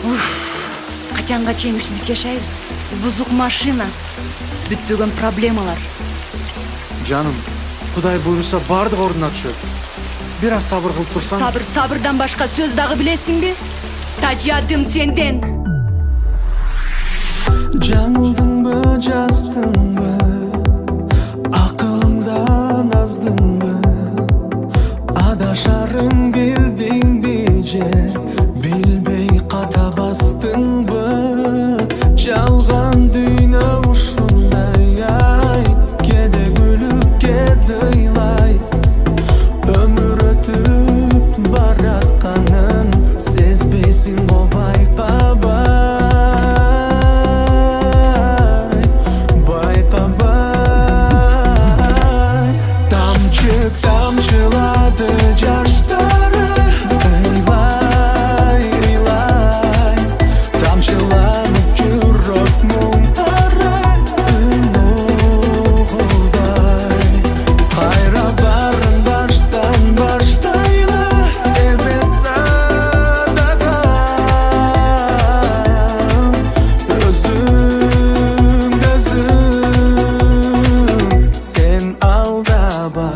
Качанга чейин ушинтип жашайбыз? Бузук машина, бүтпөгөн проблемалар. Жаным, Кудай буйруса бардык ордуна түшөт. Бир аз сабыр кылып турсаң. Сабырдан башка сөз дагы билесиңби? Тажыядым сенден. Жаңылдыңбы, жаздыңбы, акылыңдан аздыңбы, адашарын билдиңби же, билбей ката бастыңбы? Жалган дүйнө ушундай, ай, кеде күлүп кеде ыйлай, өмүр өтүп баратканын сезбейсиң го байкабай. Тамчылады жаштары, ыйлай, ыйлай, тамчыланып жүрөк мұңдары, оғылдай. Кайра барын баштан баштайлы, эбес ададам, өзүң сен алдабай.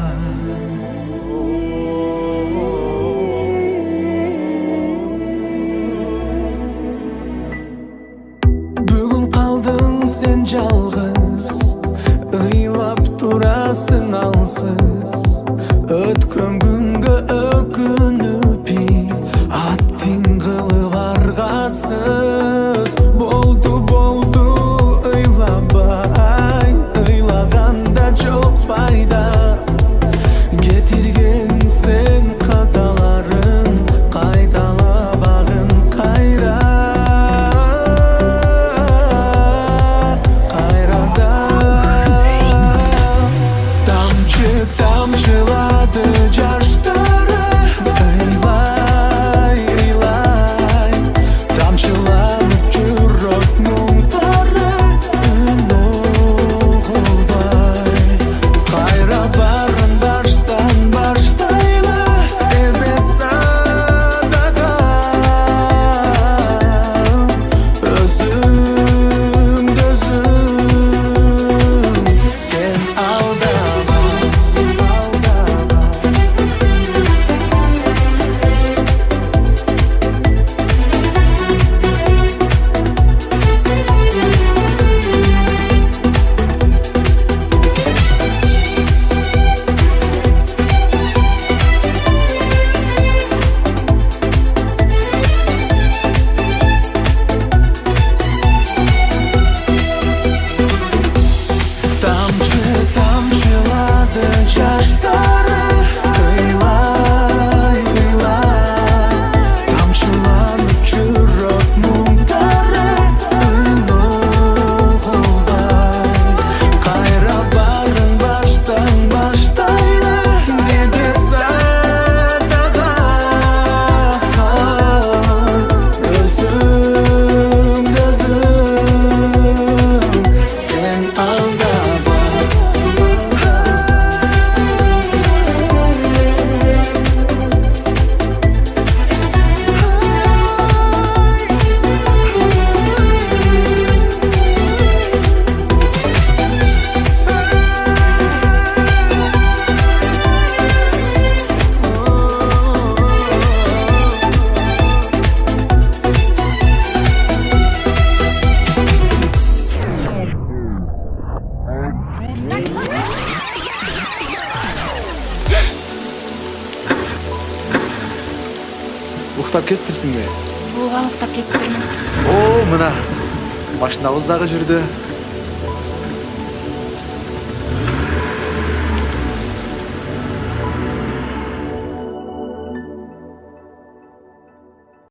Бүгүн калдың сен жалгыз, ыйлап турасың алсыз, өткөн күнгө өкүнүп аттың кылып аргасыз. Болду ыйлабай, ыйлаганда жок пайда, кетирген сен каталарын, кайдалабагын кайра. Тамчылады жаштары, ыйлай, ыйлай, тамчыланып жүрөк мұңдары, оғылдай. Кайра барын баштан баштайлы, эбес ададам, өзүң сен алдабай. Тамчылады жаштары, ыйлай, ыйлай, тамчыланып жүрөк мұңдары, оғылдай. Кайра барын баштан баштайлы, деге садагам, өзүң сен алдабай. Уктап кеттирсиңби? Ооба, уктап кеттирмин. Мына машинабыз дагы жүрдү.